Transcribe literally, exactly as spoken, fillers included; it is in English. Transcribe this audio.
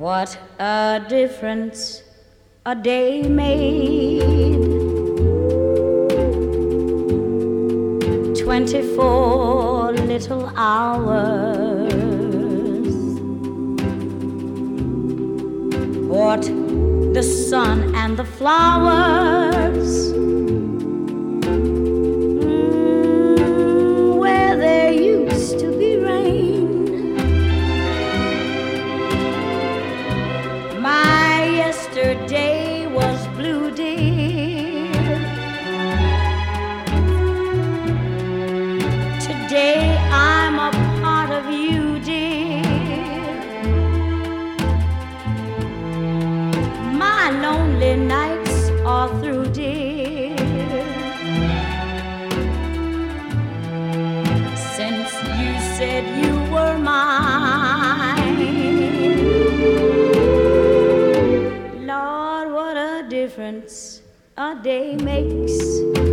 What a difference a day made. Twenty-four little hours. What the sun and the flowers. Mm, where there used to be rain. My yesterday was blue, dear. Today I'm a part of you, dear. My lonely nights are through, dear. Since you said you were mine. Lord, what a difference a day makes.